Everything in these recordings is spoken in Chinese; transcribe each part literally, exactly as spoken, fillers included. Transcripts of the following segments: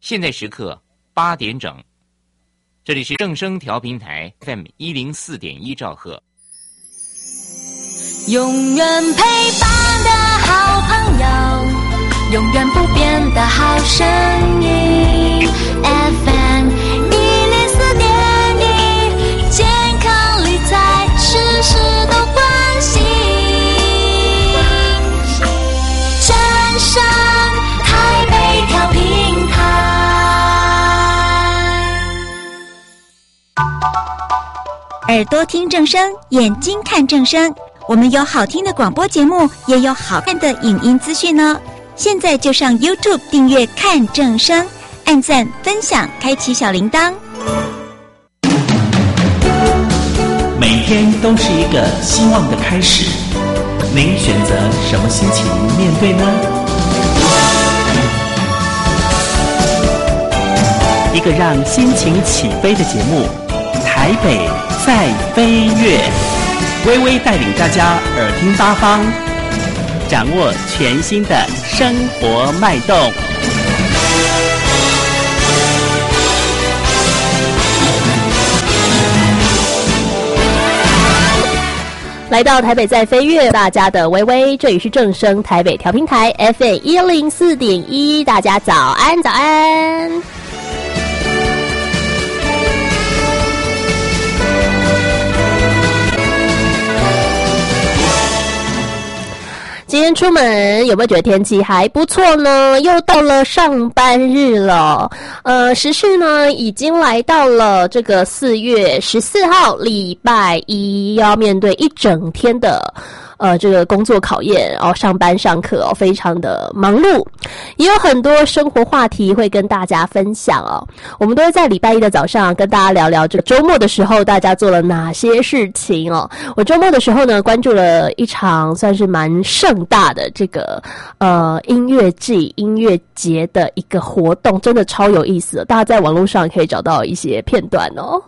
现在时刻八点整，这里是正声调频台 F M 一零四点一兆赫。 永远陪伴的好朋友，永远不变的好声音 F M 一零四点一，健康理财事事都关心，正声台北调频台。 耳朵听正声，眼睛看正声，我们有好听的广播节目，也有好看的影音资讯哦。现在就上 YouTube 订阅看正声，按赞分享，开启小铃铛。 每天都是一个希望的开始，您选择什么心情面对呢？一个让心情起飞的节目，台北在飞跃，微微带领大家耳听八方，掌握全新的生活脉动。 来到台北在飞跃，大家的微微，这里是正声台北调频台 F M 一零四点一，大家早安早安。今天出门有没有觉得天气还不错呢？又到了上班日了，呃，时序呢已经来到了这个四月十四号礼拜一，要面对一整天的呃这个工作考验哦，上班上课哦，非常的忙碌，也有很多生活话题会跟大家分享哦。我们都会在礼拜一的早上跟大家聊聊这个周末的时候大家做了哪些事情哦。我周末的时候呢，关注了一场算是蛮盛大的这个呃音乐季、音乐节的一个活动，真的超有意思的，大家在网络上可以找到一些片段哦。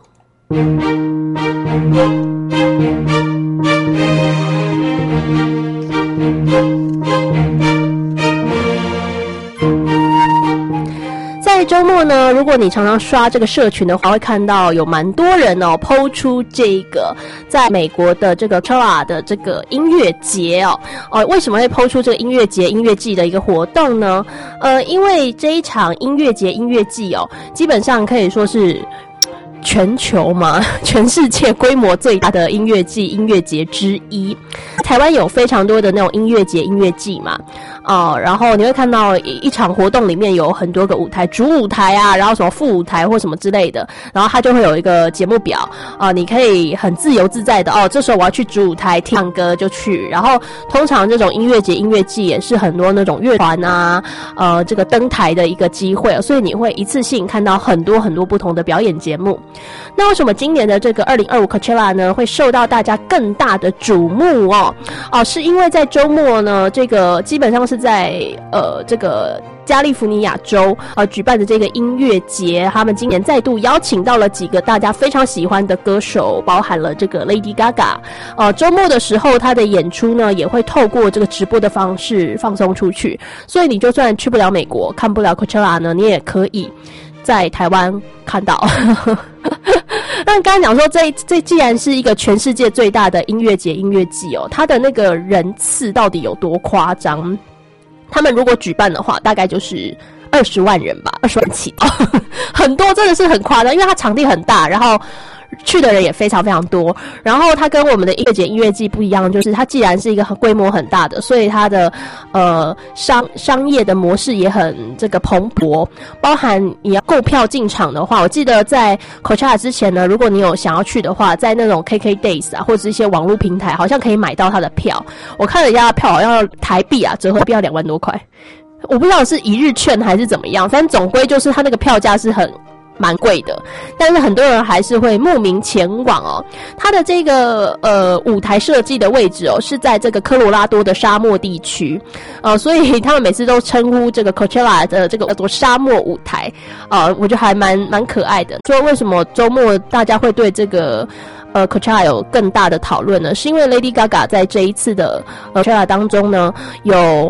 在周末呢，如果你常常刷这个社群的话，会看到有蛮多人哦 po 出这个在美国的这个 Coachella 的这个音乐节哦。哦，为什么会 po 出这个音乐节、音乐季的一个活动呢？呃，因为这一场音乐节、音乐季哦，基本上可以说是全球嘛，全世界规模最大的音乐季、音乐节之一。台湾有非常多的那种音乐节、音乐季嘛，哦、呃，然后你会看到一, 一场活动里面有很多个舞台，主舞台啊，然后什么副舞台或什么之类的，然后它就会有一个节目表啊、呃，你可以很自由自在的哦，这时候我要去主舞台听歌就去。然后通常这种音乐节、音乐季也是很多那种乐团啊，呃，这个登台的一个机会，所以你会一次性看到很多很多不同的表演节目。那为什么今年的这个二零二五 Coachella 呢会受到大家更大的瞩目哦？哦，是因为在周末呢，这个基本上是在呃这个加利福尼亚州呃举办的这个音乐节，他们今年再度邀请到了几个大家非常喜欢的歌手，包含了这个 Lady Gaga。呃，周末的时候他的演出呢也会透过这个直播的方式放送出去，所以你就算去不了美国，看不了 Coachella 呢，你也可以在台湾看到。那刚才讲说这这既然是一个全世界最大的音乐节、音乐季哦，它的那个人次到底有多夸张？他们如果举办的话，大概就是二十万人吧，二十万起，很多，真的是很夸张，因为它场地很大，然后去的人也非常非常多。然后它跟我们的音乐节、音乐季不一样，就是它既然是一个很规模很大的，所以它的呃商商业的模式也很这个蓬勃。包含你要购票进场的话，我记得在 Coachella 之前呢，如果你有想要去的话，在那种 K K Days 啊，或者是一些网络平台，好像可以买到它的票。我看了一下票，好像台币啊，折合币要两万多块。我不知道是一日券还是怎么样，反正总归就是它那个票价是很蛮贵的，但是很多人还是会慕名前往哦。它的这个呃舞台设计的位置哦，是在这个科罗拉多的沙漠地区，呃，所以他们每次都称呼这个 Coachella 的这个叫做沙漠舞台，呃，我觉得还蛮蛮可爱的。所以为什么周末大家会对这个呃 Coachella 有更大的讨论呢？是因为 Lady Gaga 在这一次的呃 Coachella 当中呢，有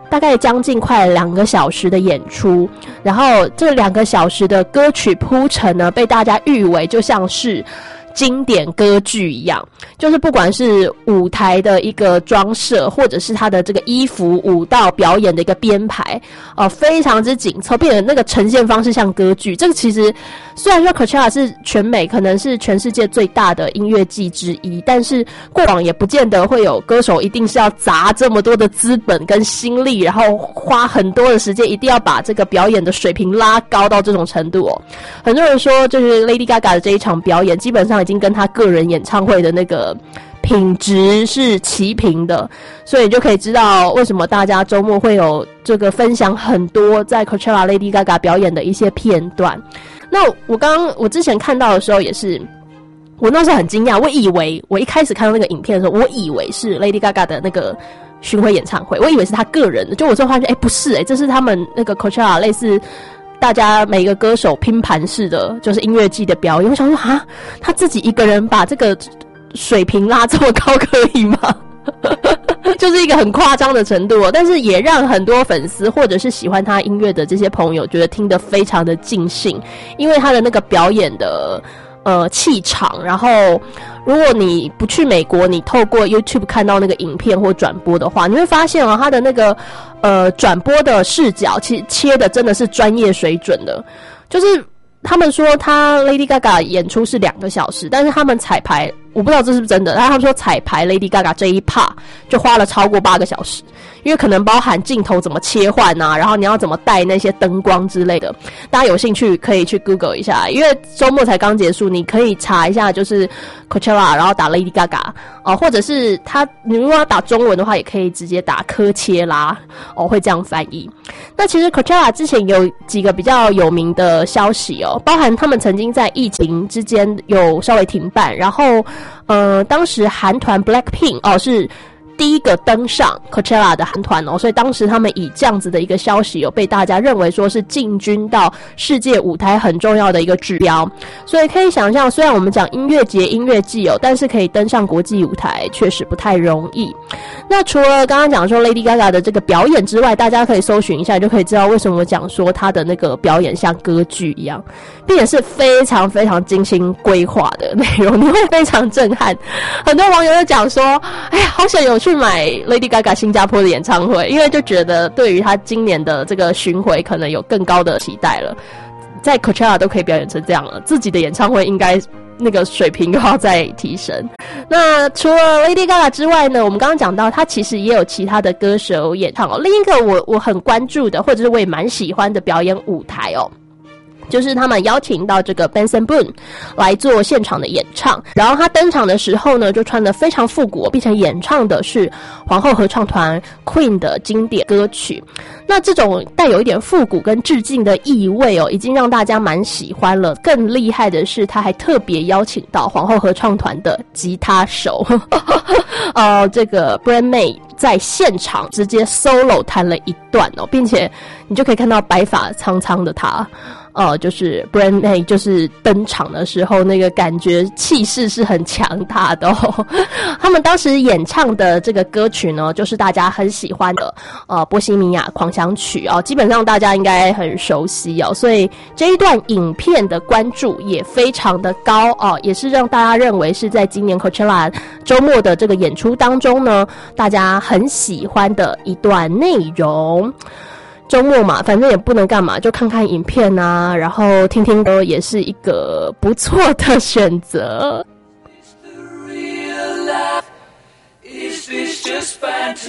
大概将近快两个小时的演出，然后这两个小时的歌曲铺陈呢，被大家誉为就像是经典歌剧一样，就是不管是舞台的一个装设，或者是他的这个衣服、舞蹈表演的一个编排，呃，非常之紧凑，并且那个呈现方式像歌剧。这个其实虽然说 Coachella 是全美可能是全世界最大的音乐季之一，但是过往也不见得会有歌手一定是要砸这么多的资本跟心力，然后花很多的时间，一定要把这个表演的水平拉高到这种程度哦。很多人说，就是 Lady Gaga 的这一场表演，基本上已经跟他个人演唱会的那个品质是齐平的，所以你就可以知道为什么大家周末会有这个分享很多在 Coachella Lady Gaga 表演的一些片段。那我刚刚我之前看到的时候也是，我那时候很惊讶，我以为我一开始看到那个影片的时候，我以为是 Lady Gaga 的那个巡回演唱会，我以为是他个人的，就我之后发现，哎，不是，哎，这是他们那个 Coachella 类似大家每个歌手拼盘式的，就是音乐季的表演。我想说，啊，他自己一个人把这个水平拉这么高，可以吗？就是一个很夸张的程度哦，但是也让很多粉丝或者是喜欢他音乐的这些朋友觉得听得非常的尽兴，因为他的那个表演的呃气场。然后如果你不去美国，你透过 YouTube 看到那个影片或转播的话，你会发现哦，他的那个呃转播的视角其实切的真的是专业水准的，就是他们说他 Lady Gaga 演出是两个小时，但是他们彩排，我不知道这是不是真的，但是他们说彩排 Lady Gaga 这一 part 就花了超过八个小时，因为可能包含镜头怎么切换啊，然后你要怎么带那些灯光之类的。大家有兴趣可以去 Google 一下，因为周末才刚结束，你可以查一下就是 Coachella 然后打 Lady Gaga 哦、呃，或者是他你如果要打中文的话，也可以直接打科切拉哦，会这样翻译。那其实 Coachella 之前有几个比较有名的消息哦，包含他们曾经在疫情之间有稍微停办，然后呃，当时韩团 Blackpink 哦是第一个登上 Coachella 的韩团哦，所以当时他们以这样子的一个消息有被大家认为说是进军到世界舞台很重要的一个指标。所以可以想象，虽然我们讲音乐节音乐季哦，但是可以登上国际舞台确实不太容易。那除了刚刚讲说 Lady Gaga 的这个表演之外，大家可以搜寻一下，就可以知道为什么我讲说她的那个表演像歌剧一样，并且是非常非常精心规划的内容，你会非常震撼。很多网友就讲说，哎呀，好想有去买 Lady Gaga 新加坡的演唱会，因为就觉得对于她今年的这个巡回可能有更高的期待了。在 Coachella 都可以表演成这样了，自己的演唱会应该那个水平又要再提升。那除了 Lady Gaga 之外呢，我们刚刚讲到她其实也有其他的歌手演唱哦。另一个我我很关注的，或者是我也蛮喜欢的表演舞台哦，就是他们邀请到这个 Benson Boone 来做现场的演唱，然后他登场的时候呢，就穿得非常复古，并且演唱的是皇后合唱团 Queen 的经典歌曲。那这种带有一点复古跟致敬的意味哦，已经让大家蛮喜欢了。更厉害的是，他还特别邀请到皇后合唱团的吉他手，呃，这个 Brian May 在现场直接 solo 弹了一段哦，并且你就可以看到白发苍苍的他。呃，就是 Brian May 就是登场的时候，那个感觉气势是很强大的哦。他们当时演唱的这个歌曲呢，就是大家很喜欢的呃波西米亚狂想曲哦，基本上大家应该很熟悉哦，所以这一段影片的关注也非常的高哦，也是让大家认为是在今年 Coachella 周末的这个演出当中呢，大家很喜欢的一段内容。周末嘛，反正也不能干嘛，就看看影片啊，然后听听歌也是一个不错的选择。Is this just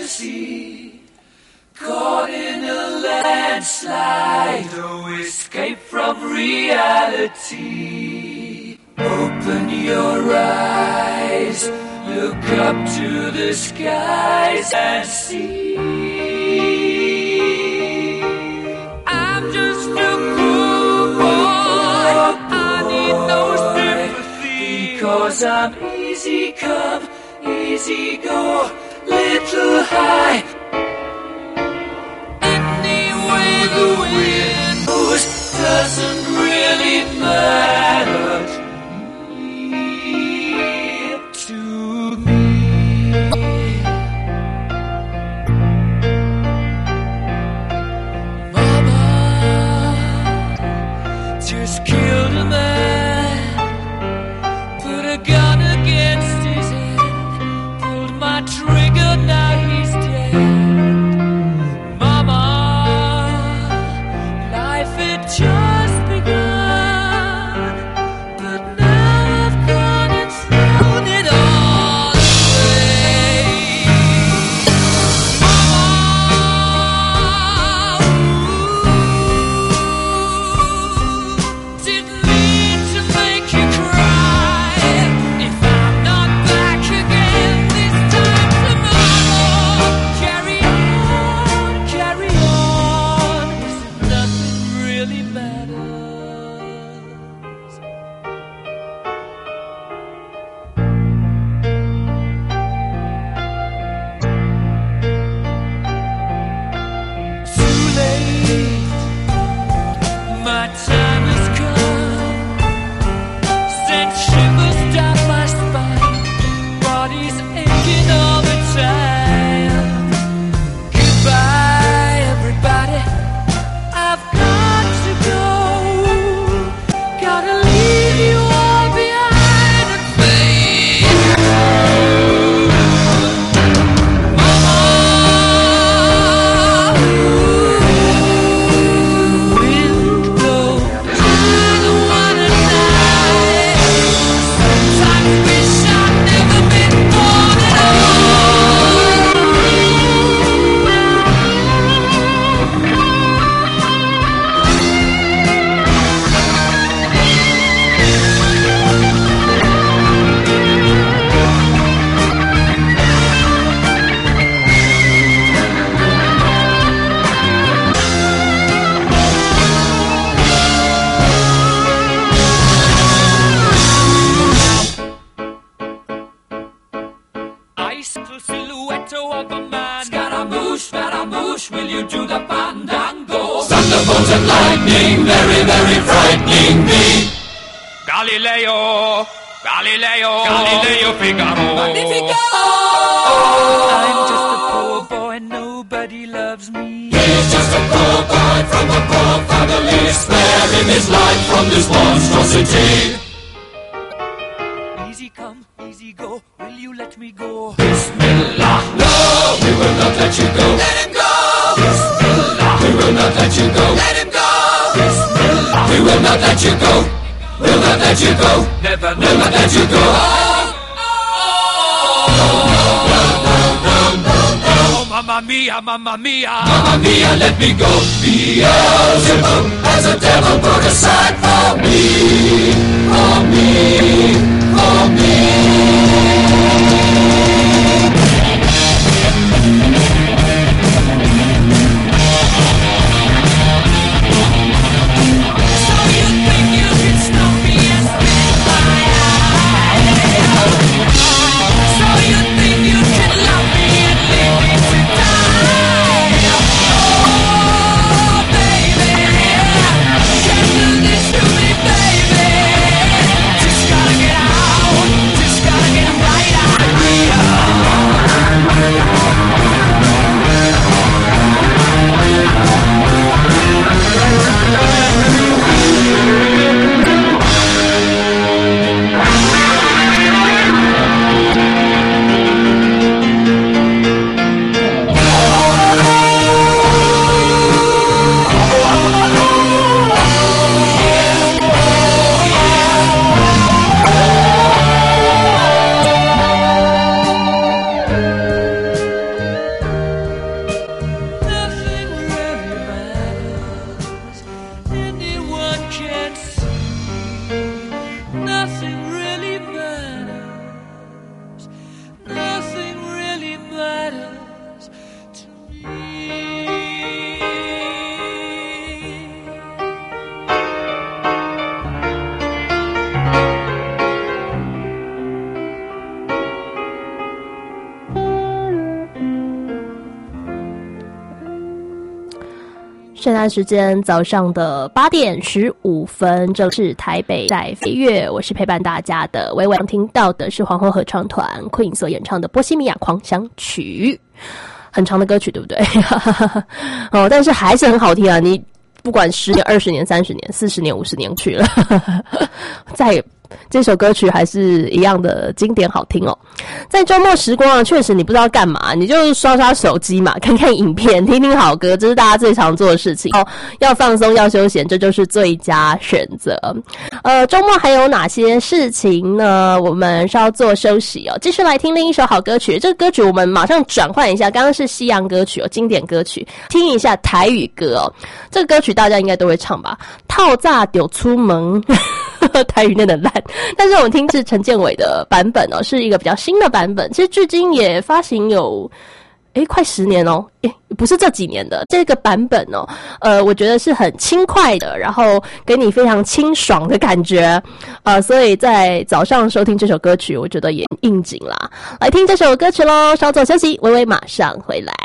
fantasy? Caught in a landslide, no escape from reality. Open your eyes, look up to the skies and see.I'm just a cool boy, I need no sympathy, because I'm easy come, easy go, little high. Anyway the wind blows doesn't really matter to me, to me. just killed a man, put a gun against his head, pulled my trigger, now he's dead. Mama, life had just begun, but now I've gone and thrown it all away. Didn't mean to make you cry. If I'm not back again this time tomorrow, carry on, carry on, 'cause nothing really matters. Too late, my time has come. Sent shivers down my spine, body's aching all the time. Goodbye, everybody, I've got to go. Gotta leave you all behind and fade. Mama, wind blows through the water night. Sometimes wish I'd never been born at Ice, the silhouette of a man. Scaramouche, Scaramouche, will you do the fandango? Thunderbolt and lightning, very, very frightening me. Galileo, Galileo, Galileo Figaro. Magnifico! I'm just a poor boy, nobody loves me. He's just a poor boy from a poor family. Spare him his life from this monstrosity. Easy come, easy go, will you let me go? Bismillah, no, we will not let you go. Let him go! Bismillah, we will not let you go. Let him go! Bismillah, we will not let you go. We'll not let you go. Never, never will not let you go. Oh, mamma mia, mamma mia, mamma mia, let me go. Beelzebub has a devil put aside for me, for me, for me. So you think you can stop me and spit my eye? So you think you can love me and leave me to die? Oh, baby, can't do this to me, baby. Just gotta get out, just gotta get right out of here. Nothing really matters. Anyone can see. Nothing really matters. Nothing really matters to me. 现在时间早上的八点十五分，正是台北在飞跃，我是陪伴大家的微微。听到的是皇后合唱团 Queen 所演唱的《波西米亚狂想曲》，很长的歌曲，对不对？哦，但是还是很好听啊！你不管十年、二十年、三十年、四十年、五十年去了，再也。这首歌曲还是一样的经典好听哦。在周末时光啊，确实你不知道干嘛，你就刷刷手机嘛，看看影片，听听好歌，这是大家最常做的事情哦。要放松，要休闲，这就是最佳选择。呃，周末还有哪些事情呢？我们稍作休息哦，继续来听另一首好歌曲。这个歌曲我们马上转换一下，刚刚是西洋歌曲哦，经典歌曲，听一下台语歌哦。这个歌曲大家应该都会唱吧？套炸丢出门。台语念得烂，但是我们听是陈建伟的版本哦，是一个比较新的版本。其实距今也发行有诶快十年哦，诶不是这几年的这个版本哦，呃，我觉得是很轻快的，然后给你非常清爽的感觉，呃，所以在早上收听这首歌曲，我觉得也应景啦。来听这首歌曲咯，稍作休息，微微马上回来。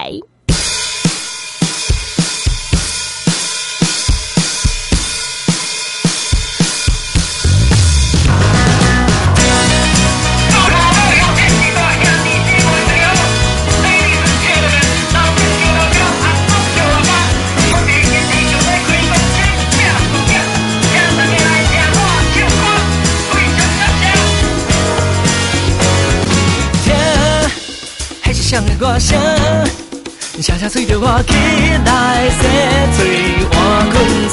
想的歌声，声声催着我起来洗嘴换困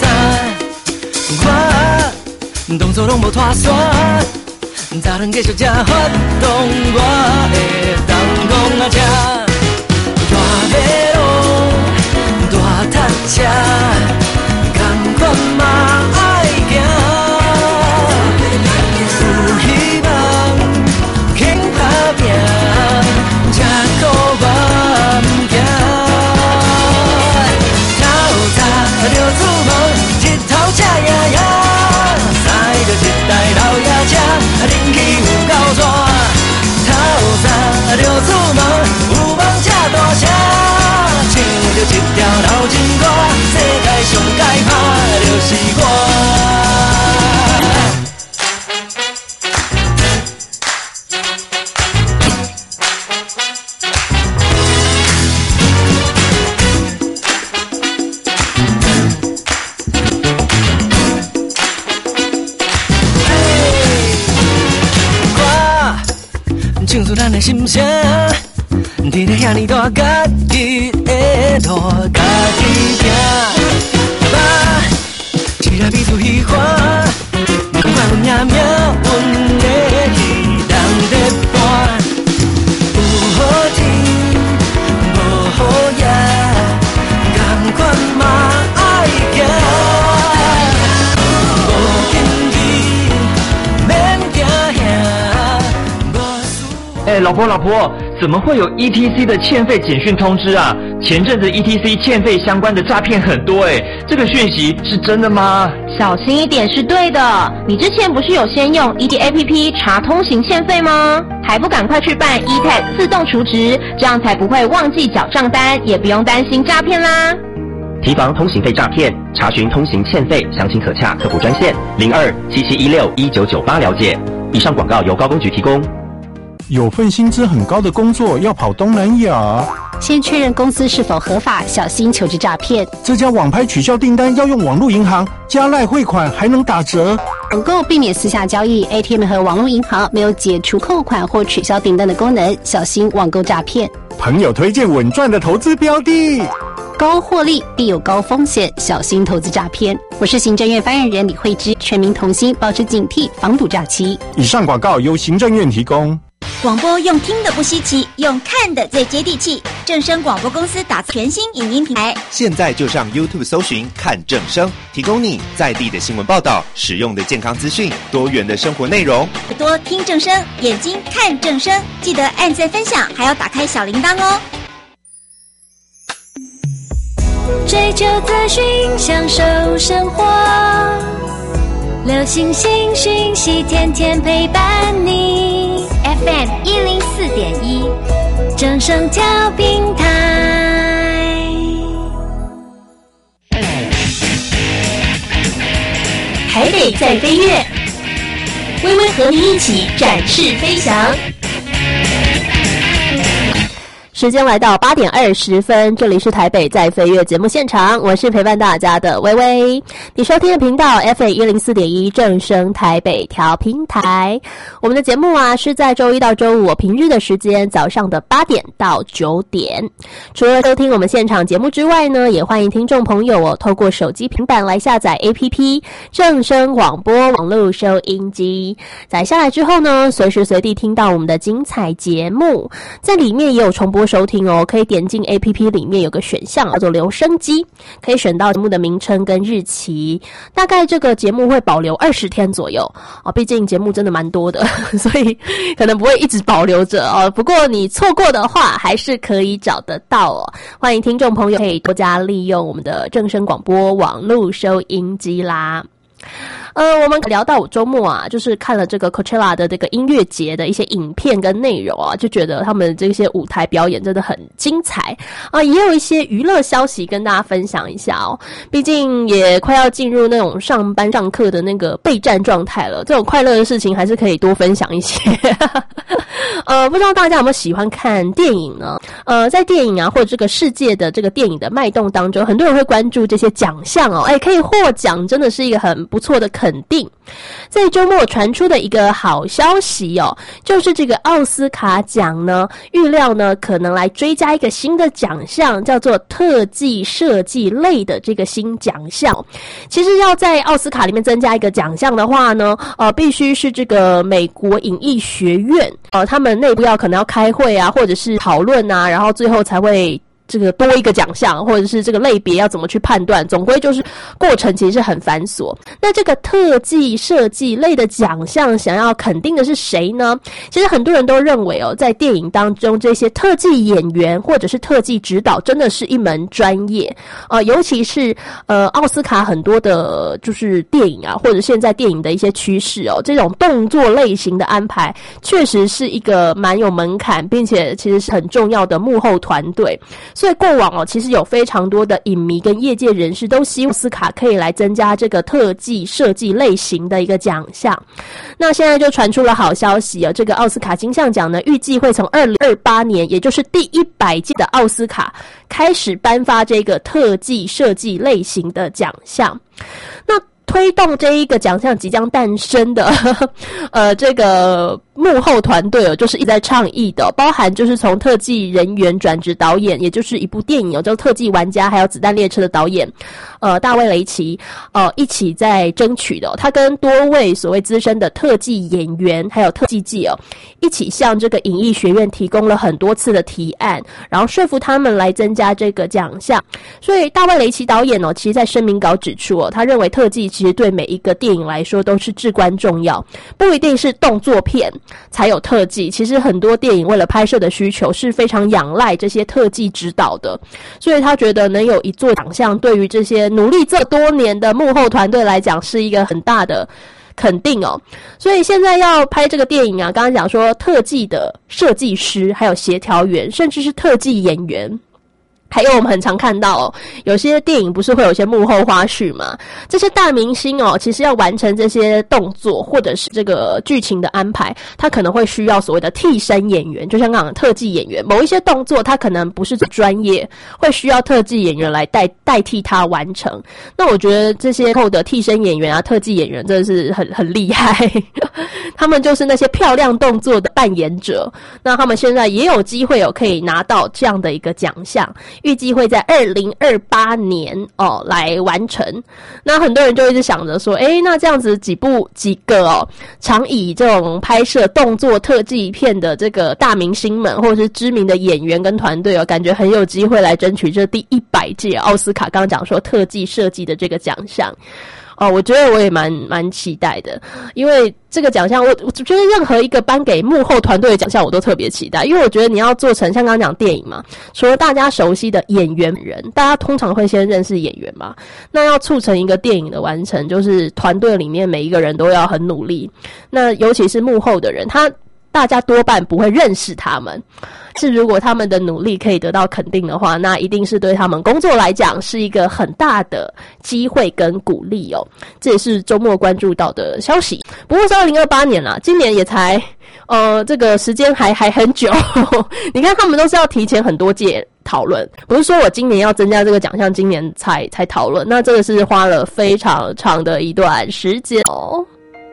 餐。我动作拢无拖线，早顿继续吃发动，我会当讲啊吃。大马路大塞车，同款嘛爱行。有希望，肯打拼。吃苦我唔惊，透早就出门，日头赤呀呀，驶着一台老爷车，冷气有够热。透早就出门，有梦吃大声，唱着一条老情歌，世界上该拍就是我。唱出咱的心声，伫咧遐尼大家己的路，家己行。爸，一日比出虚华，不管阮也命运的戏人在搬。有好天，无好夜，同款嘛爱行。无经济，免惊吓。 哎，老婆老婆，怎么会有 E T C 的欠费简讯通知啊？前阵子 E T C 欠费相关的诈骗很多哎，这个讯息是真的吗？ 小心一点是对的。你之前不是有先用 E D A P P 查通行欠费吗？还不赶快去办 E T A G 自动储值，这样才不会忘记缴账单，也不用担心诈骗啦。 提防通行费诈骗，查询通行欠费，详情可洽客服专线零二七七一六一九九八了解。以上广告由高工局提供。 有份薪资很高的工作要跑东南亚， 先确认公司是否合法，小心求职诈骗。 这家网拍取消订单要用网络银行，加赖汇款还能打折。 网购避免私下交易 ，A T M 和网络银行没有解除扣款或取消订单的功能，小心网购诈骗。 朋友推荐稳赚的投资标的， 高获利必有高风险，小心投资诈骗。我是行政院发言人李慧芝，全民同心，保持警惕，防堵诈欺。 以上广告由行政院提供。 广播用听的不稀奇，用看的最接地气。正声广播公司打造全新影音平台， 现在就上 YouTube 搜寻看正声，提供你在地的新闻报道、实用的健康资讯、多元的生活内容。 耳朵听正声，眼睛看正声，记得按赞分享，还要打开小铃铛哦。 追求资讯，享受生活，流行新讯息，天天陪伴你。F M 一零四点一，正声调频台。 台北在飞跃，微微和你一起展翅飞翔。 时间来到八点二十分，这里是台北在飞跃节目现场，我是陪伴大家的微微。你收听的频道 F M 一零四点一正声台北调频台。我们的节目啊是在周一到周五平日的时间早上的八点到九点。除了收听我们现场节目之外呢，也欢迎听众朋友哦透过手机平板来下载 A P P 正声广播网络收音机。载下来之后呢，随时随地听到我们的精彩节目，在里面也有重播收听哦，可以点进 A P P 里面有个选项叫做留声机，可以选到节目的名称跟日期，大概这个节目会保留二十天左右哦，毕竟节目真的蛮多的，所以可能不会一直保留着哦。不过你错过的话，还是可以找得到哦。欢迎听众朋友可以多加利用我们的正声广播网络收音机啦。呃，我们聊到我周末啊，就是看了这个 Coachella 的这个音乐节的一些影片跟内容啊，就觉得他们这些舞台表演真的很精彩啊，也有一些娱乐消息跟大家分享一下哦。毕竟也快要进入那种上班上课的那个备战状态了，这种快乐的事情还是可以多分享一些。呃，不知道大家有没有喜欢看电影呢？呃，在电影啊或者这个世界的这个电影的脉动当中，很多人会关注这些奖项哦，哎，可以获奖真的是一个很不错的肯定。在周末传出的一个好消息哦，就是这个奥斯卡奖呢，预料呢可能来追加一个新的奖项，叫做特技设计类的这个新奖项。其实要在奥斯卡里面增加一个奖项的话呢，呃，必须是这个美国影艺学院，呃，他们内部要可能要开会啊，或者是讨论啊，然后最后才会这个多一个奖项，或者是这个类别要怎么去判断，总归就是过程其实是很繁琐。那这个特技设计类的奖项想要肯定的是谁呢？其实很多人都认为哦，在电影当中这些特技演员或者是特技指导真的是一门专业呃，尤其是呃奥斯卡很多的就是电影啊，或者现在电影的一些趋势哦，这种动作类型的安排确实是一个蛮有门槛，并且其实是很重要的幕后团队。所以过往哦，其实有非常多的影迷跟业界人士都希望奥斯卡可以来增加这个特技设计类型的一个奖项。那现在就传出了好消息哦，这个奥斯卡金像奖呢，预计会从二零二八年，也就是第一百届的奥斯卡开始颁发这个特技设计类型的奖项。那推动这一个奖项即将诞生的呵呵呃这个幕后团队哦，就是一直在倡议的、哦，包含就是从特技人员转职导演，也就是一部电影哦，叫《特技玩家》，还有《子弹列车》的导演呃大卫雷奇呃一起在争取的、哦。他跟多位所谓资深的特技演员还有特技界哦，一起向这个影艺学院提供了很多次的提案，然后说服他们来增加这个奖项。所以大卫雷奇导演哦，其实在声明稿指出哦，他认为特技其实对每一个电影来说都是至关重要，不一定是动作片才有特技，其实很多电影为了拍摄的需求是非常仰赖这些特技指导的，所以他觉得能有一座奖项，对于这些努力这多年的幕后团队来讲是一个很大的肯定哦。所以现在要拍这个电影啊，刚刚讲说特技的设计师，还有协调员，甚至是特技演员。还有我们很常看到哦，有些电影不是会有些幕后花絮嘛？这些大明星哦，其实要完成这些动作或者是这个剧情的安排，他可能会需要所谓的替身演员，就像刚刚特技演员，某一些动作他可能不是专业，会需要特技演员来代代替他完成。那我觉得这些后的替身演员啊、特技演员真的是很很厉害，他们就是那些漂亮动作的扮演者。那他们现在也有机会哦，可以拿到这样的一个奖项。预计会在二零二八年哦来完成。那很多人就一直想着说，诶，那这样子几部几个哦，常以这种拍摄动作特技片的这个大明星们，或者是知名的演员跟团队哦，感觉很有机会来争取这第一百届奥斯卡刚刚讲说特技设计的这个奖项。哦，我觉得我也蛮蛮期待的，因为这个奖项，我我觉得任何一个颁给幕后团队的奖项，我都特别期待，因为我觉得你要做成像刚刚讲电影嘛，除了大家熟悉的演员人，大家通常会先认识演员嘛，那要促成一个电影的完成，就是团队里面每一个人都要很努力，那尤其是幕后的人，他大家多半不会认识他们。是如果他们的努力可以得到肯定的话，那一定是对他们工作来讲是一个很大的机会跟鼓励哦。这也是周末关注到的消息。不过是二零二八年啦，今年也才呃这个时间还还很久。你看他们都是要提前很多届讨论，不是说我今年要增加这个奖项，今年才才讨论，那这个是花了非常长的一段时间哦。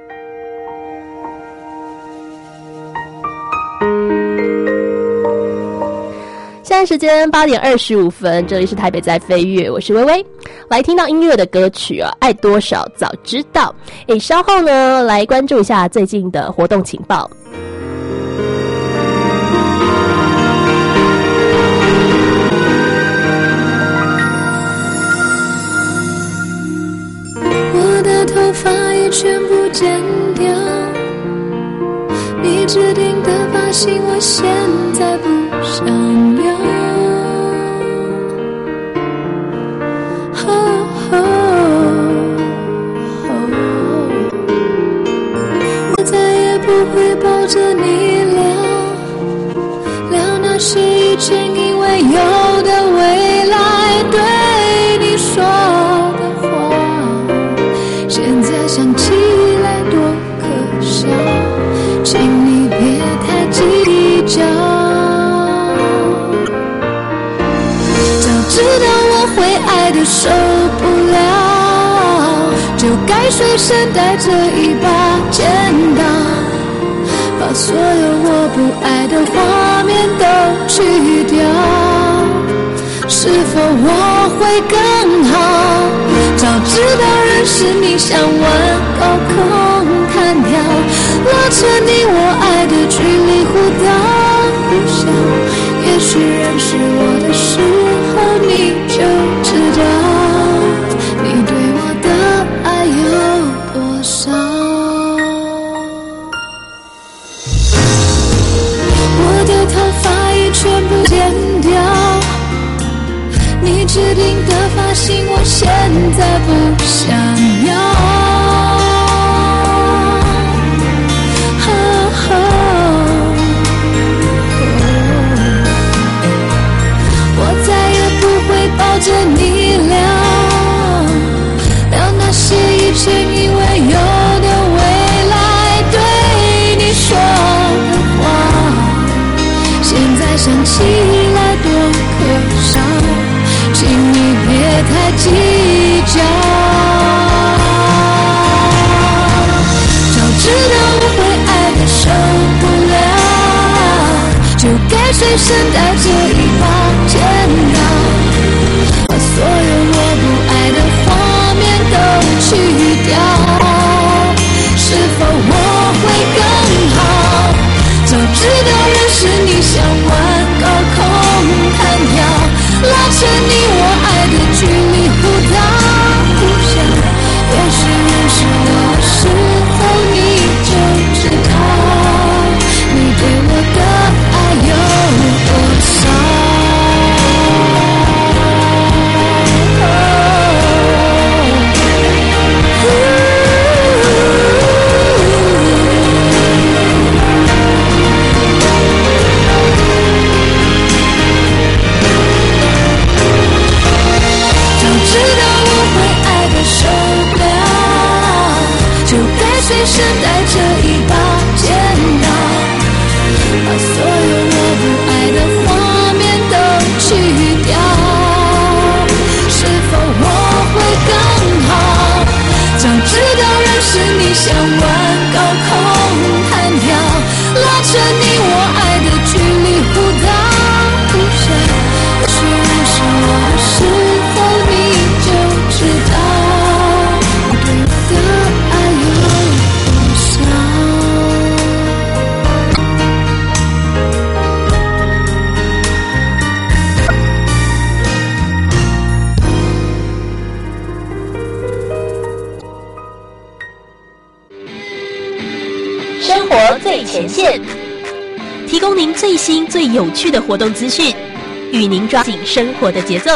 现在时间八点二十五分，这里是台北在飞跃，我是微微。来听到音乐的歌曲啊，爱多少早知道。诶，稍后呢，来关注一下最近的活动情报。 我的头发也全部剪掉，你指定的发型我现在不想要。Oh, oh, oh. 我再也不会抱着你聊，聊那些以前以为有的未来，对你说的话，现在想起来多可笑，请你别太计较。早知道我会爱得受不了，就该随身带着一把剪刀，把所有我不爱的画面都去掉。是否我会更好？早知道认识你像玩高空弹跳，拉扯你我爱的距离忽大忽小。也许认识我的时候你就知道，你对我的爱有多少。我的头发也全部剪掉，你指定的发型我现在不想要。抱着你聊，聊那些以前以为有的未来，对你说的话，现在想起来多可笑，请你别太计较。早知道我会爱得受不了，就该随身带着一把剪刀，所有我不爱的画面都去掉。是否我会更好？早知道认识你像玩高空弹跳，拉扯你我爱的距离忽大忽小。也许认识我的时候你就知道，你对我的爱有多少。随身带着一把剪刀，把所有我不爱的画面都去掉。是否我会更好？早知道认识你像玩高空弹跳，拉扯你我爱的距离忽大忽小。也许认识我的时候你就知道，你对我的爱有生活最前线， 提供您最新最有趣的活动资讯，与您抓紧生活的节奏。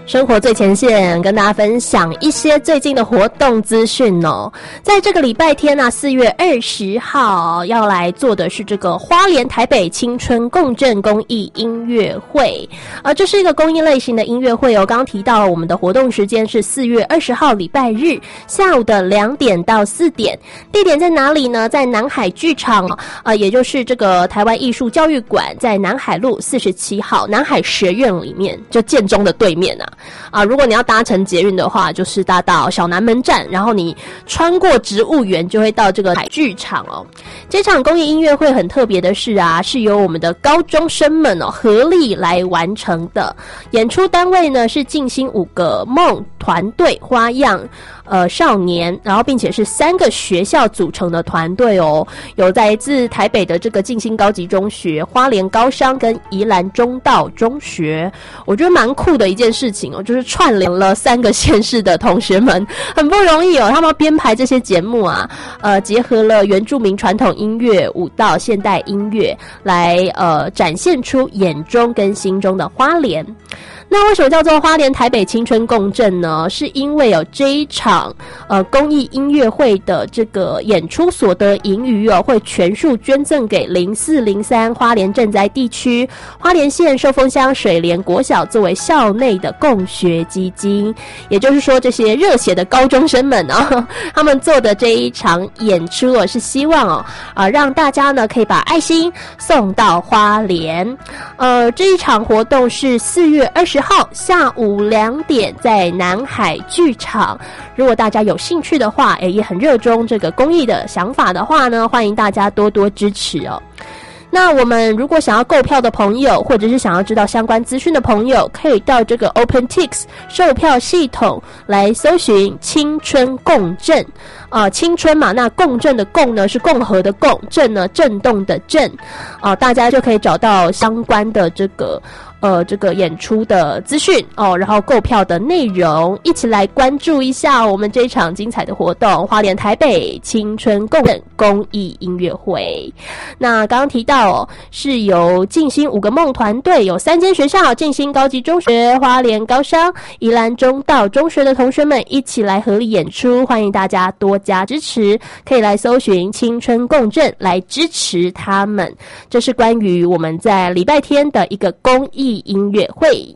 生活最前线，跟大家分享一些最近的活动资讯哦。在这个礼拜天啊，四月二十号要来做的是这个花莲台北青春共振公益音乐会，呃，这是一个公益类型的音乐会哦。刚刚提到我们的活动时间是四月二十号礼拜日下午的两点到四点，地点在哪里呢？在南海剧场，呃，也就是这个台湾艺术教育馆，在南海路四十七号南海学院里面，就建中的对面啊。啊，如果你要搭乘捷运的话，就是搭到小南门站，然后你穿过植物园就会到这个海剧场哦。这场公益音乐会很特别的是啊，是由我们的高中生们哦合力来完成的。演出单位呢是静心五个梦团队花样呃少年，然后并且是三个学校组成的团队哦，有来自台北的这个静心高级中学、花莲高商跟宜兰中道中学。我觉得蛮酷的一件事情哦，就是串联了三个县市的同学们，很不容易哦。他们编排这些节目啊，呃，结合了原住民传统音乐、舞蹈、现代音乐，来呃展现出眼中跟心中的花莲。那为什么叫做花莲台北青春共振呢？是因为有这一场呃公益音乐会的这个演出所得盈余哦，会全数捐赠给零四零三花莲赈灾地区花莲县寿丰乡水莲国小作为校内的共学基金。也就是说，这些热血的高中生们哦，他们做的这一场演出哦，是希望哦啊、呃、让大家呢可以把爱心送到花莲。呃，这一场活动是四月二十号下午两点在南海剧场。如果大家有兴趣的话，也很热衷这个公益的想法的话呢，欢迎大家多多支持哦。那我们如果想要购票的朋友，或者是想要知道相关资讯的朋友，可以到这个 OpenTix 售票系统来搜寻青春共振。呃，青春嘛，那共振的共呢是共和的共，振呢震动的振，啊、呃，大家就可以找到相关的这个呃这个演出的资讯哦，然后购票的内容，一起来关注一下我们这一场精彩的活动——花莲台北青春共振公益音乐会。那刚刚提到哦，是由静心五个梦团队，有三间学校：静心高级中学、花莲高商、宜兰中道中学的同学们一起来合力演出，欢迎大家多加支持，可以来搜寻青春共振来支持他们。这是关于我们在礼拜天的一个公益音乐会。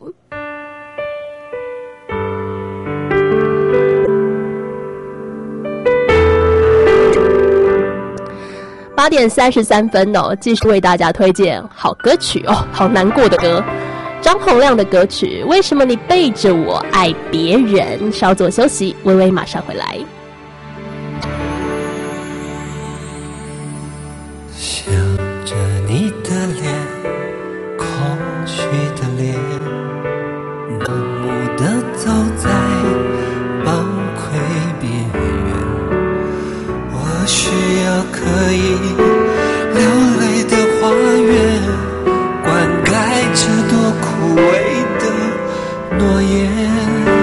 八点三十三分哦，继续为大家推荐好歌曲哦，好难过的歌。张洪量的歌曲《为什么你背着我爱别人》。稍作休息，微微马上回来。 想着你的脸，空虚的脸，盲目的走在崩溃边缘。我需要可以流泪的花园，灌溉这朵枯萎的诺言。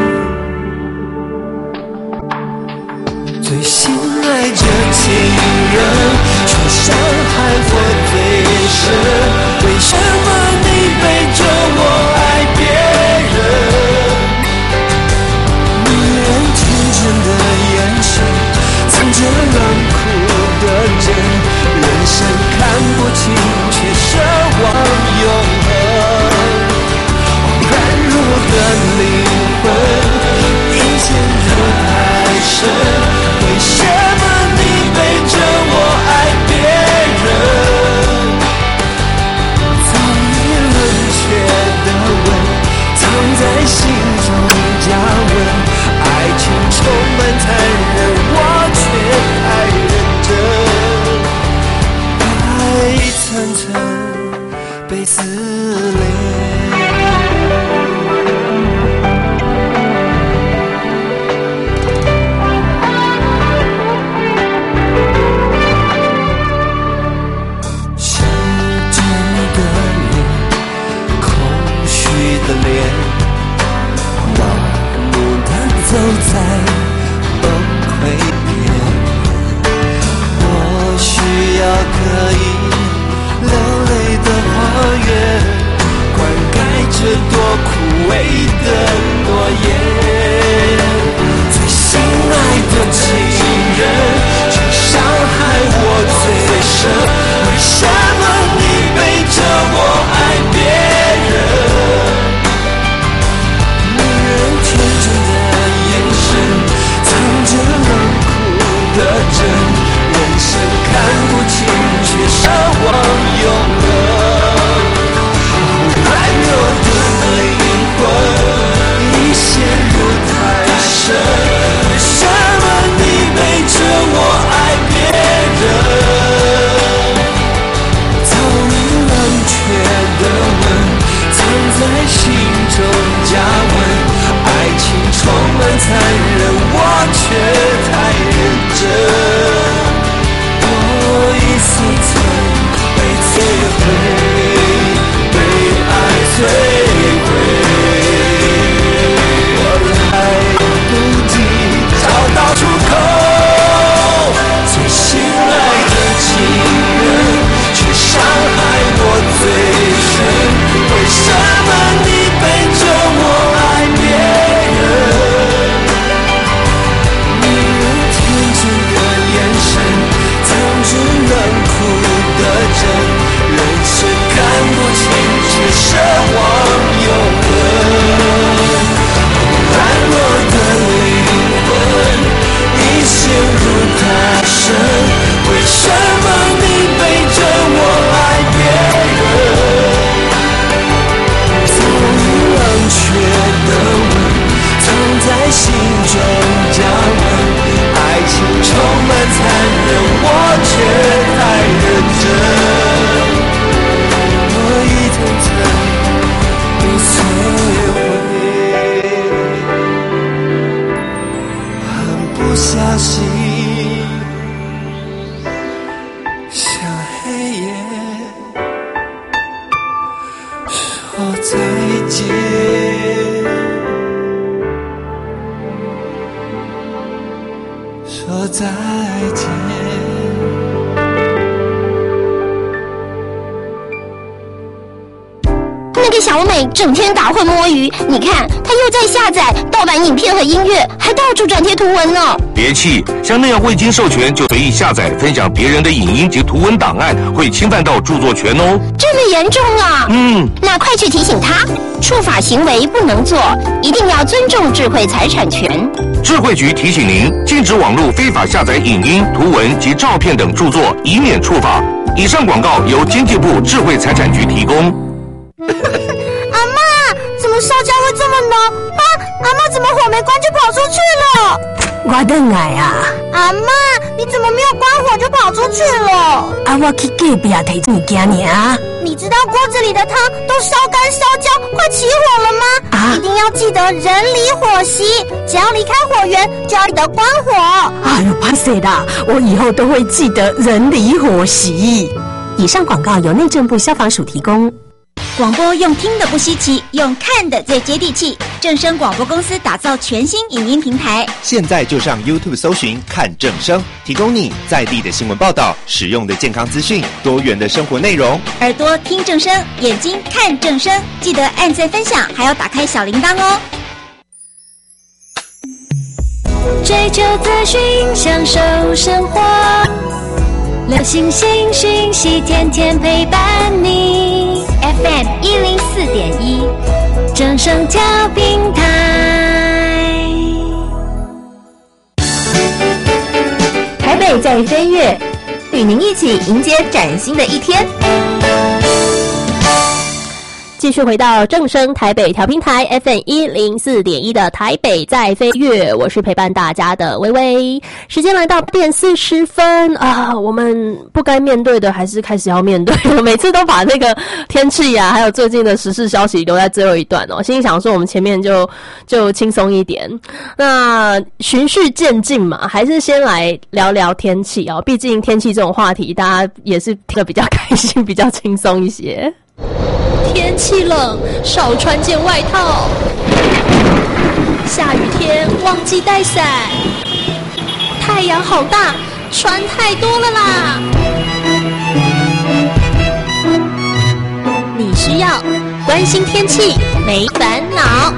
最心爱着情人，却伤害我最深。为什么你背着我爱别人？你连天真的眼神，藏着冷酷的真。人生看不清，却奢望永恒。软弱的灵魂，已陷入太深。为什么你背着我爱别人？早已冷却的吻，藏在心中加温。爱情充满残忍，我却太认真。爱层层被撕裂。走在崩溃边，我需要可以流泪的花园，灌溉这朵枯萎的诺再见。 那个小美整天打混摸鱼，你看她又在下载盗版影片和音乐，还到处转贴图文呢。 别气，像那样未经授权就随意下载分享别人的影音及图文档案，会侵犯到著作权哦。 这么严重啊？ 嗯， 那快去提醒他，触法行为不能做，一定要尊重智慧财产权。 智慧局提醒您，禁止网络非法下载影音、图文及照片等著作，以免触法。以上广告由经济部智慧财产局提供。 阿嬷，怎么烧焦会这么浓啊？阿嬷怎么火没关就跑出去了？ 我等来啊！ 阿嬷，你怎么没有关火就跑出去了？ 啊，我去隔壁提物件尔。 你知道锅子里的汤都烧干烧焦，快起火了吗？啊！一定要记得人离火熄，只要离开火源就要记得关火。 哎呦，拍谁啦？我以后都会记得人离火熄。以上广告由内政部消防署提供。 广播用听的不稀奇，用看的最接地气。正声广播公司打造全新影音平台， 现在就上 YouTube 搜寻看正声，提供你在地的新闻报道、实用的健康资讯、多元的生活内容。 耳朵听正声，眼睛看正声，记得按赞分享，还要打开小铃铛哦。 追求资讯，享受生活，流行新讯息，天天陪伴你。F M 一零四点一，正声调频台。 台北在飞跃，与您一起迎接崭新的一天。 继续回到正声台北调频台 F M 一零四点一的台北在飞跃，我是陪伴大家的微微。时间来到八点四十分啊，我们不该面对的还是开始要面对。我每次都把那个天气啊，还有最近的时事消息留在最后一段哦。心里想说，我们前面就就轻松一点。那循序渐进嘛，还是先来聊聊天气哦。毕竟天气这种话题，大家也是听得比较开心，比较轻松一些。 天气冷，少穿件外套。下雨天忘记带伞。太阳好大，穿太多了啦。你需要关心天气，没烦恼。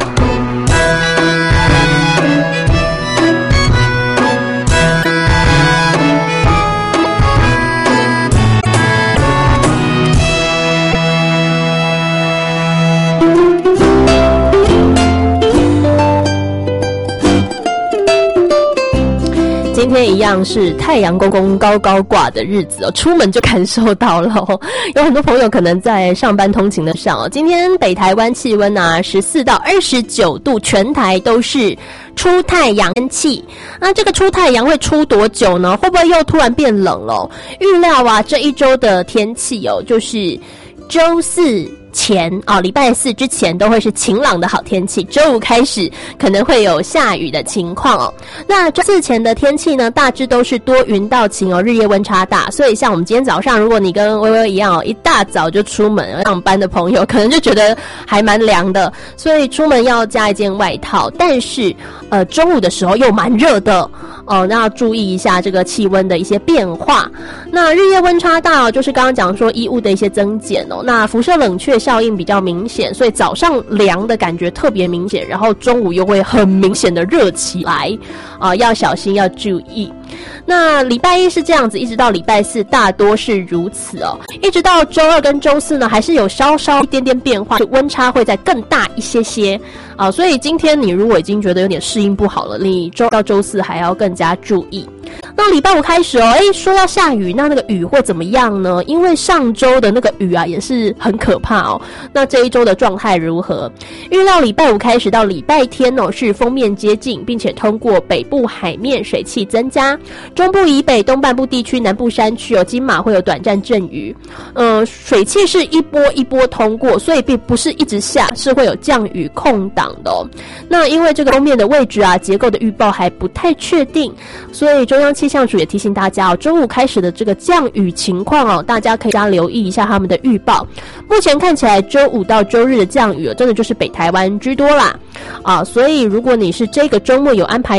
今天一样是太阳公公高高挂的日子哦，出门就感受到了哦。有很多朋友可能在上班通勤的上哦，今天北台湾气温啊十四到二十九度，全台都是出太阳天气。那这个出太阳会出多久呢？会不会又突然变冷了？预料啊，这一周的天气哦，就是周四前啊，礼拜四之前都会是晴朗的好天气，周五开始可能会有下雨的情况哦。那周四前的天气呢，大致都是多云到晴哦，日夜温差大，所以像我们今天早上，如果你跟微微一样哦，一大早就出门上班的朋友，可能就觉得还蛮凉的，所以出门要加一件外套。但是呃，中午的时候又蛮热的哦，那要注意一下这个气温的一些变化。那日夜温差大哦，就是刚刚讲说衣物的一些增减哦，那辐射冷却效应比较明显，所以早上凉的感觉特别明显，然后中午又会很明显的热起来啊、呃，要小心要注意。那礼拜一是这样子，一直到礼拜四大多是如此哦，一直到周二跟周四呢，还是有稍稍一点点变化，温差会再更大一些些啊、呃，所以今天你如果已经觉得有点适应不好了，你周到周四还要更加注意。那礼拜五开始哦，诶，说要下雨，那那个雨会怎么样呢？因为上周的那个雨啊也是很可怕哦。那这一周的状态如何？预料礼拜五开始到礼拜天哦，是锋面接近，并且通过北部海面水汽增加，中部以北、东半部地区、南部山区哦，金马会有短暂阵雨。呃，水汽是一波一波通过，所以并不是一直下，是会有降雨空档的哦。那因为这个锋面的位置啊，结构的预报还不太确定，所以中央气象署也提醒大家哦，周五开始的这个降雨情况哦，大家可以加留意一下他们的预报。目前看起来周五到周日的降雨哦，真的就是北台湾居多啦啊，所以如果你是这个周末有安排一些活动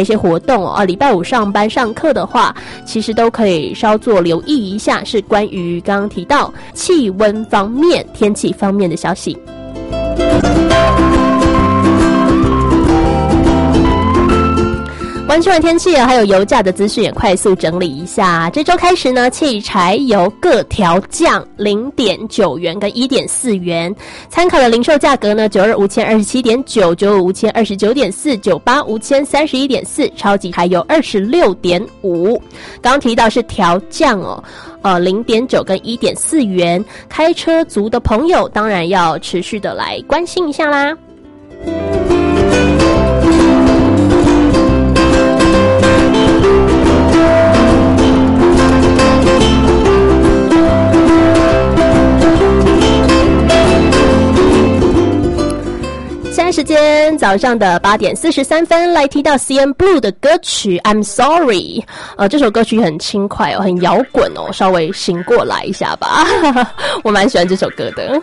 动哦，礼拜五上班上课的话，其实都可以稍作留意一下，是关于刚刚提到气温方面、天气方面的消息。关注完天气还有油价的资讯也快速整理一下。这周开始呢，汽柴油各调降 零点九 元跟 一点四 元，参考的零售价格呢，九二无铅 二十七点九， 九五无铅 二十九点四， 九八无铅 三十一点四， 超级柴油 二十六点五。刚刚提到是调降哦，呃 零点九 跟 一点四 元，开车族的朋友当然要持续的来关心一下啦。现在时间早上的八点四十三分，来提到 C N Blue 的歌曲 I'm Sorry。呃，这首歌曲很轻快哦，很摇滚哦，稍微醒过来一下吧。我蛮喜欢这首歌的。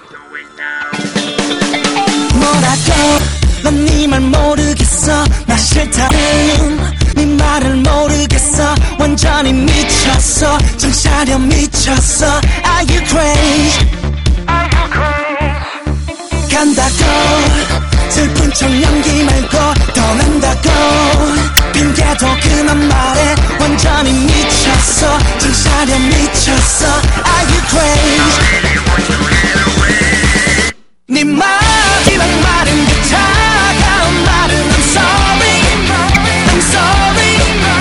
슬픈 척 연기 말고 떠난다고 핑계도 그만 말해 완전히 미쳤어 정신차려 미쳤어 Are you crazy 네 마지막 말은 그 차가운 말은 I'm sorry I'm sorry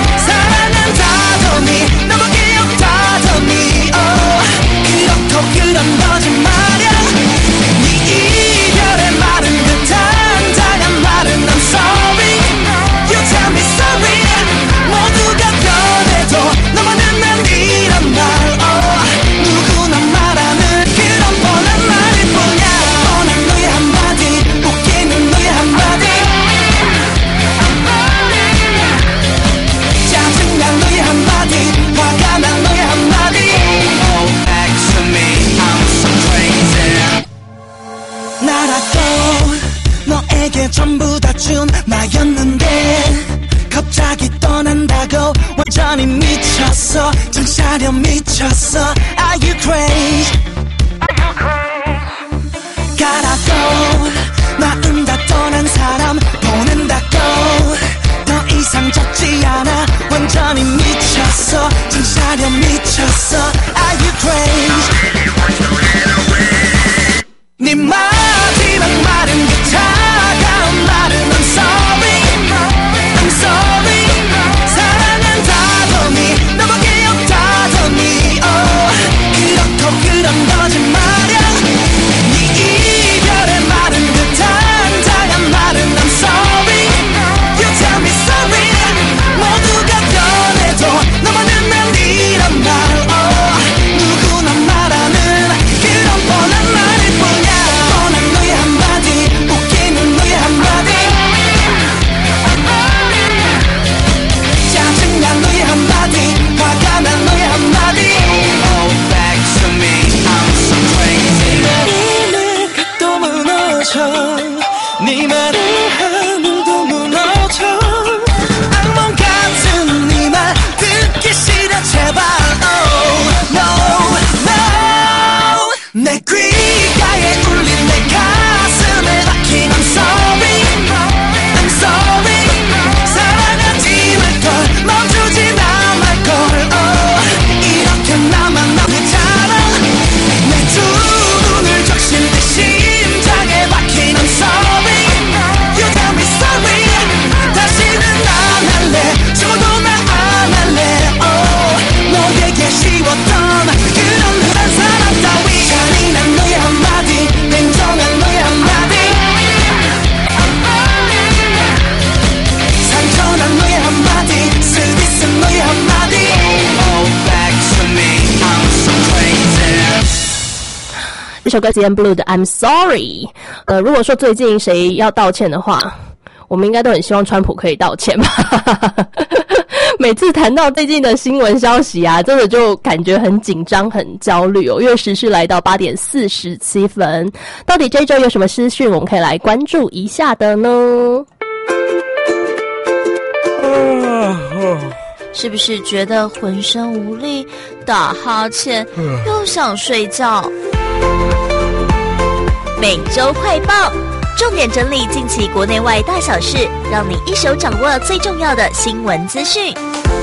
사랑한다더니 너무 귀엽다더니 oh 그렇고 그런 거짓말이야 네 이별의 말은 그 I'm sorry, you tell me sorry 모두가 변해도 너만은 난 이런 말 oh, 누구나 말하는 그런 뻔한 말일 뿐이야 뻔한 너의 한마디 웃기는 너의 한마디 짜증난 너의 한마디 화가 난 너의 한마디 Oh, back to me, I'm so crazy 나라도 너에게 전부 다 준 나였는데 갑자기 떠난다고 완전히 미쳤어 정신차려 미쳤어 Are you crazy 가라고 마음 다 떠난 사람 보낸다고 더 이상 잡지 않아 완전히 미쳤어 정신차려 미쳤어 Are you crazy 네 마지막 말은 그 차가운 말은 I'm sorry I'm sorry 사랑한다더니 너무 귀엽다더니 oh 그렇고 그런 거짓말이야 네 이별의 말은 그 단단한 말은 I'm sorry You tell me sorry 모두가 변해도 너만은 난 이런 말 oh 누구나 말하는 그런 뻔한 말일 뿐이야 뻔한 너의 한마디 웃기는 너의 한마디 짜증난 너의 한마디 화가 난 너의 한마디 Oh back to me I'm so crazy 내가 또 무너져 네 말을 하늘도 무너져 악몽 같은 네 말 듣기 싫어 제발 Oh no no 내 귓가에 울린 내 가슴에 박힌 I'm sorry I'm sorry 사랑하지 말걸 멈추지 나 말걸 oh 이렇게 나만 남잖아 내 두 눈을 적신 내 심장에 박힌 I'm sorry You tell me sorry 다시는 안 할래 죽어도 나 안 할래 oh 너에게 쉬웠던 그런 흔한 사랑 따위 잔인한 너의 한마디 냉정한 너의 한마디 상처난 너의 한마디 스디쓴 너의 한마디 Oh back to me I'm so crazy 这首歌 C N Blue 的 I'm Sorry。 呃，如果说最近谁要道歉的话，我们应该都很希望川普可以道歉吧。每次谈到最近的新闻消息啊，真的就感觉很紧张很焦虑哦。因为时序来到八点四十七分，到底这周有什么资讯我们可以来关注一下的呢？ 啊， 是不是觉得浑身无力，打哈欠，又想睡觉？每周快报，重点整理近期国内外大小事，让你一手掌握最重要的新闻资讯。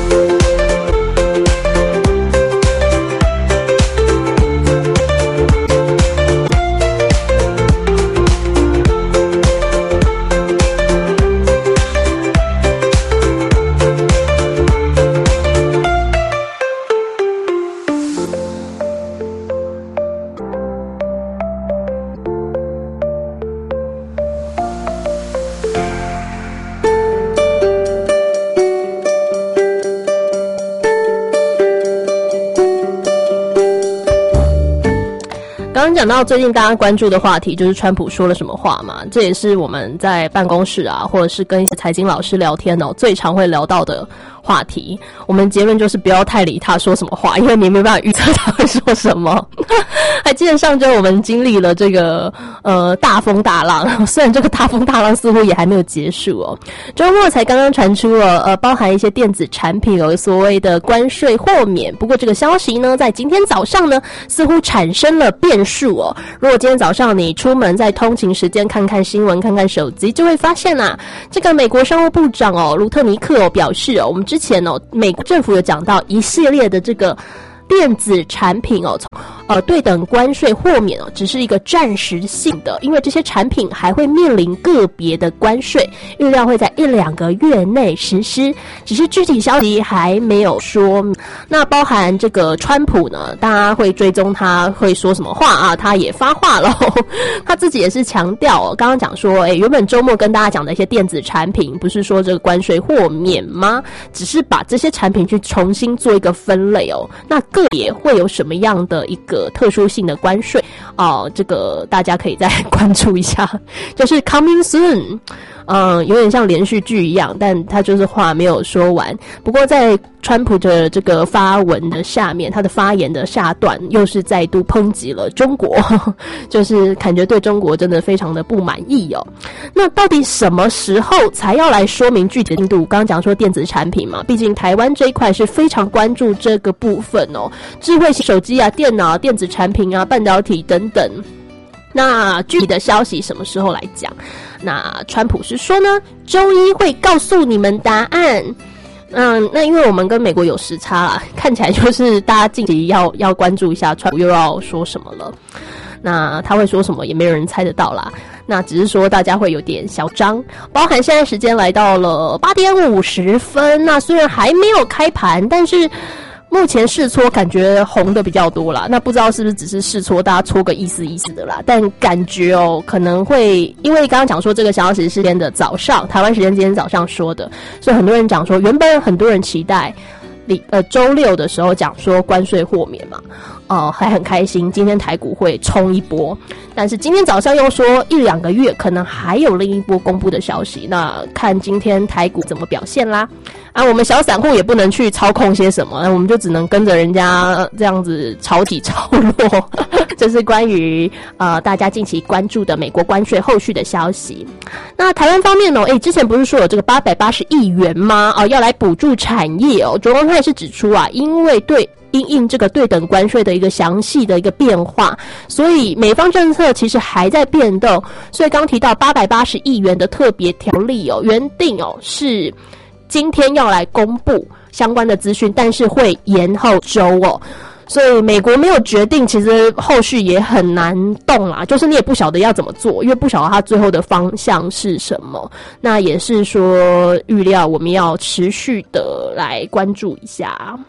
刚刚讲到最近大家关注的话题就是川普说了什么话嘛，这也是我们在办公室啊，或者是跟财经老师聊天哦，最常会聊到的话题。我们结论就是不要太理他说什么话，因为你没办法预测他会说什么。还记得上周我们经历了这个呃大风大浪，虽然这个大风大浪似乎也还没有结束哦。周末才刚刚传出了呃包含一些电子产品有所谓的关税豁免，不过这个消息呢，在今天早上呢，似乎产生了变数哦。如果今天早上你出门在通勤时间看看新闻，看看手机，就会发现啊，这个美国商务部长哦卢特尼克哦表示哦，我们之前哦美国政府有讲到一系列的这个电子产品哦，呃，对等关税豁免哦，只是一个暂时性的，因为这些产品还会面临个别的关税，预料会在一两个月内实施，只是具体消息还没有说。那包含这个川普呢，大家会追踪他会说什么话啊？他也发话了，他自己也是强调哦，刚刚讲说，哎，原本周末跟大家讲的一些电子产品，不是说这个关税豁免吗？只是把这些产品去重新做一个分类哦，那个别会有什么样的一个特殊性的关税哦、呃，这个大家可以再关注一下，就是 coming soon。嗯，有点像连续剧一样，但他就是话没有说完。不过在川普的这个发文的下面，他的发言的下段又是再度抨击了中国，就是感觉对中国真的非常的不满意哦。那到底什么时候才要来说明具体的进度？刚刚讲说电子产品嘛，毕竟台湾这一块是非常关注这个部分哦，智慧型手机啊、电脑、电子产品啊、半导体等等。那具体的消息什么时候来讲？那川普是说呢，周一会告诉你们答案。嗯，那因为我们跟美国有时差啦，看起来就是大家近期要要关注一下川普又要说什么了。那他会说什么也没有人猜得到啦。那只是说大家会有点小张，包含现在时间来到了八点五十分。那虽然还没有开盘，但是目前试搓感觉红的比较多啦，那不知道是不是只是试搓，大家搓个意思意思的啦。但感觉哦，可能会因为刚刚讲说这个消息是今天的早上，台湾时间今天早上说的，所以很多人讲说，原本很多人期待礼呃周六的时候讲说关税豁免嘛，哦、呃、还很开心，今天台股会冲一波。但是今天早上又说一两个月可能还有另一波公布的消息，那看今天台股怎么表现啦。啊，我们小散户也不能去操控些什么，我们就只能跟着人家这样子抄底抄落。这是关于呃大家近期关注的美国关税后续的消息。那台湾方面呢，诶，之前不是说有这个八百八十亿元吗？啊、呃，要来补助产业哦。卓光他也是指出啊，因为对因应这个对等关税的一个详细的一个变化，所以美方政策其实还在变动。所以刚提到八百八十亿元的特别条例哦，原定哦是今天要来公布相关的资讯，但是会延后周哦。所以美国没有决定，其实后续也很难动啦，就是你也不晓得要怎么做，因为不晓得它最后的方向是什么。那也是说预料我们要持续的来关注一下。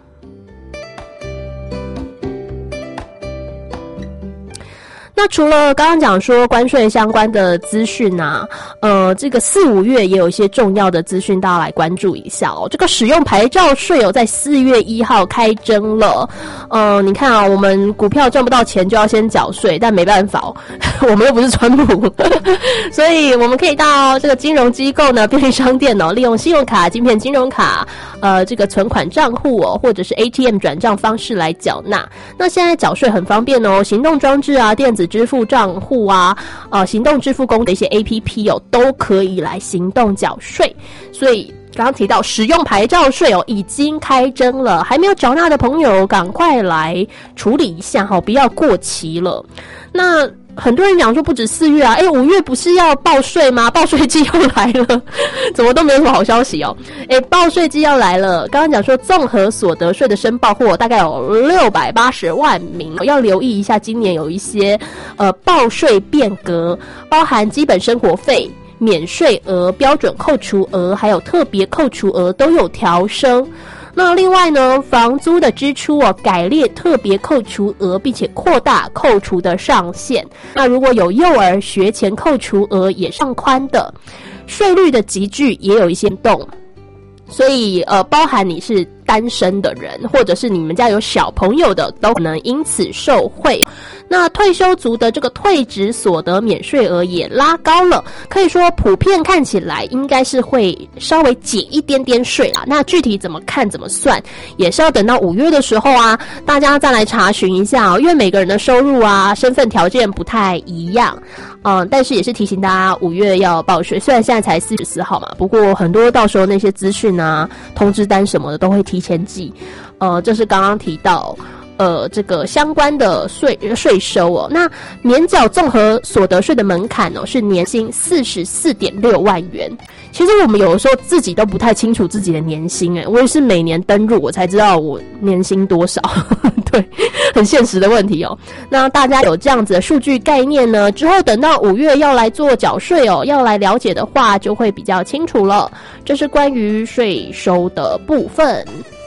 那除了刚刚讲说关税相关的资讯啊，呃，这个四五月也有一些重要的资讯，大家来关注一下哦。这个使用牌照税哦，在四月一号开征了。呃，你看啊，我们股票赚不到钱就要先缴税，但没办法哦，我们又不是川普，所以我们可以到这个金融机构呢、便利商店哦，利用信用卡、晶片金融卡、呃，这个存款账户哦，或者是 A T M 转账方式来缴纳。那现在缴税很方便哦，行动装置啊、电子支付账户啊、呃，行动支付工的一些 A P P 哦，都可以来行动缴税。所以刚刚提到使用牌照税哦，已经开征了，还没有缴纳的朋友，赶快来处理一下哈，不要过期了。那很多人讲说不止四月啊，哎，五月不是要报税吗？报税季又来了，怎么都没有什么好消息哦？哎，报税季要来了。刚刚讲说综合所得税的申报户大概有六百八十万名，要留意一下，今年有一些呃报税变革，包含基本生活费、免税额、标准扣除额，还有特别扣除额都有调升。那另外呢，房租的支出哦，改列特别扣除额，并且扩大扣除的上限。那如果有幼儿学前扣除额也上宽的，税率的集聚也有一些动。所以呃，包含你是单身的人，或者是你们家有小朋友的，都可能因此受惠。那退休族的这个退职所得免税额也拉高了，可以说普遍看起来应该是会稍微减一点点税啦。那具体怎么看怎么算，也是要等到五月的时候啊，大家再来查询一下哦，因为每个人的收入啊、身份条件不太一样。嗯，但是也是提醒大家五月要报税，虽然现在才四十四号嘛，不过很多到时候那些资讯啊、通知单什么的都会提前寄。呃，这是刚刚提到呃这个相关的税税收哦。那免缴综合所得税的门槛哦是年薪四十四点六万元。其实我们有的时候自己都不太清楚自己的年薪诶，我也是每年登入我才知道我年薪多少。对，很现实的问题哦。那大家有这样子的数据概念呢，之后等到五月要来做缴税哦，要来了解的话就会比较清楚了。这是关于税收的部分。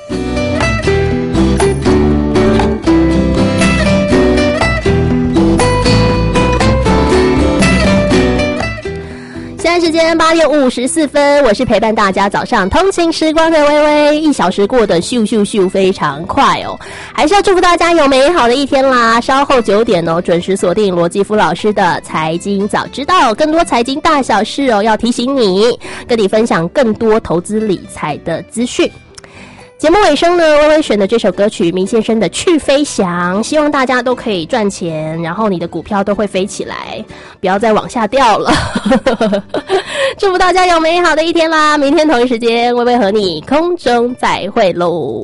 现在时间八点五十四分，我是陪伴大家早上通勤时光的微微，一小时过得咻咻咻非常快哦，还是要祝福大家有美好的一天啦。稍后九点哦，准时锁定罗继夫老师的财经早知道，更多财经大小事哦，要提醒你，跟你分享更多投资理财的资讯。节目尾声呢，微微选的这首歌曲明先生的《去飞翔》，希望大家都可以赚钱，然后你的股票都会飞起来，不要再往下掉了。祝福大家有美好的一天啦！明天同一时间，微微和你空中再会喽。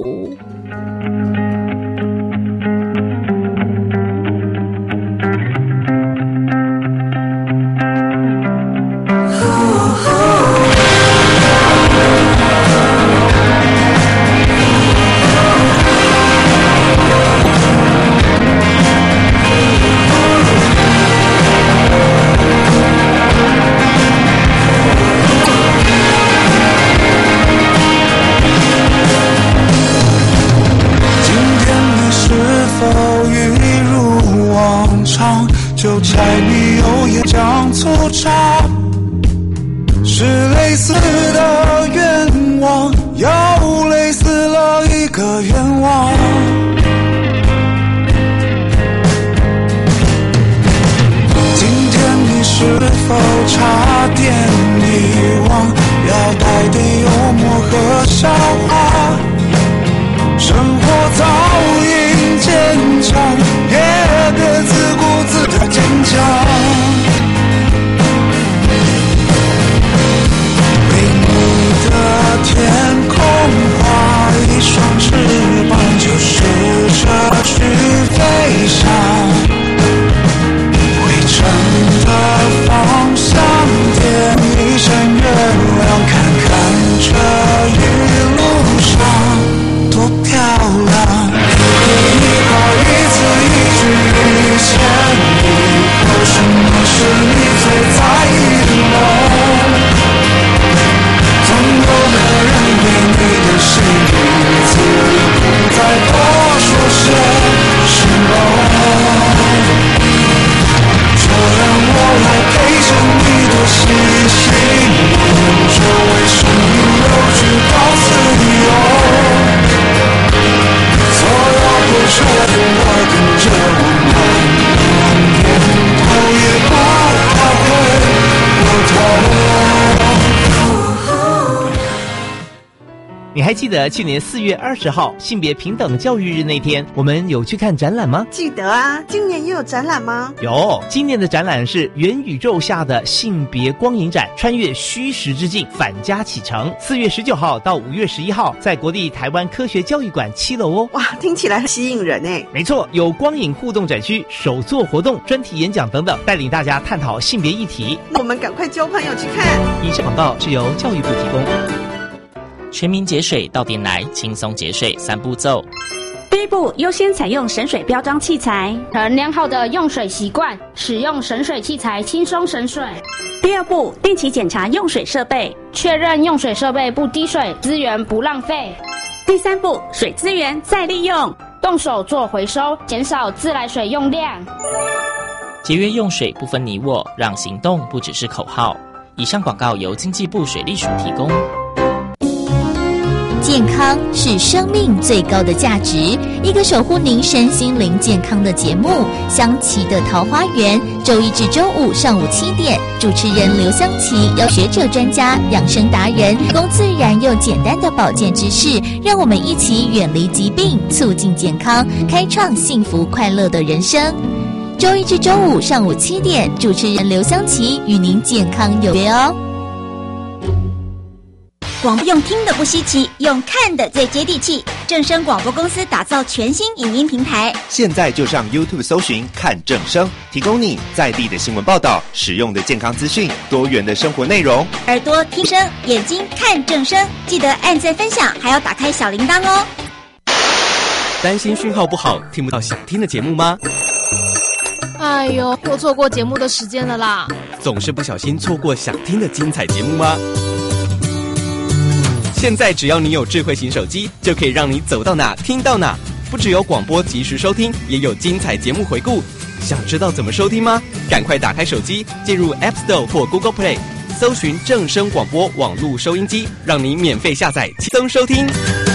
就柴米油盐酱醋茶，是类似的愿望，又类似了一个愿望。今天你是否差点遗忘，要带点幽默和笑话？生活早已坚强，也别自顾自太坚强。为你的天空画一双翅膀，就试着去飞翔。回程的方向点一盏月亮，看看这一路上多漂亮。一话一字一句一千里，有什么是你最在意的梦？总有个人为你的心意，自不再多说些什么。就让我来陪着你多细心，用这为生命留住到自由。所有不舍的我跟着我慢慢点头，也不怕会你还记得去年四月二十号性别平等教育日那天，我们有去看展览吗？ 记得啊，今年也有展览吗？ 有，今年的展览是元宇宙下的性别光影展，穿越虚实之境，返家启程。四月十九号到五月十一号，在国立台湾科学教育馆七楼哦。 哇，听起来很吸引人诶。 没错，有光影互动展区、手作活动、专题演讲等等，带领大家探讨性别议题。 那我们赶快交朋友去看。 以上广告是由教育部提供。 全民节水到店来，轻松节水三步骤。 第一步，优先采用省水标章器材， 成良好的用水习惯，使用省水器材轻松省水。 第二步，定期检查用水设备， 确认用水设备不滴水，资源不浪费。 第三步，水资源再利用， 动手做回收，减少自来水用量。 节约用水不分你我，让行动不只是口号。以上广告由经济部水利署提供。 健康是生命最高的价值，一个守护您身心灵健康的节目《香琪的桃花源》，周一至周五上午七点，主持人刘香琪邀学者专家、养生达人，提供自然又简单的保健知识，让我们一起远离疾病，促进健康，开创幸福快乐的人生。周一至周五上午七点，主持人刘香琪与您健康有约哦。 广播用听的不稀奇，用看的最接地气。正声广播公司打造全新影音平台， 现在就上 YouTube 搜寻看正声，提供你在地的新闻报道、实用的健康资讯、多元的生活内容。 耳朵听声，眼睛看正声，记得按赞分享，还要打开小铃铛哦。 担心讯号不好，听不到想听的节目吗？ 哎呦，又错过节目的时间了啦！ 总是不小心错过想听的精彩节目吗？现在只要你有智慧型手机，就可以让你走到哪听到哪。不只有广播及时收听，也有精彩节目回顾。想知道怎么收听吗？赶快打开手机，进入 App Store 或 Google Play， 搜寻正声广播网络收音机，让你免费下载轻松收听。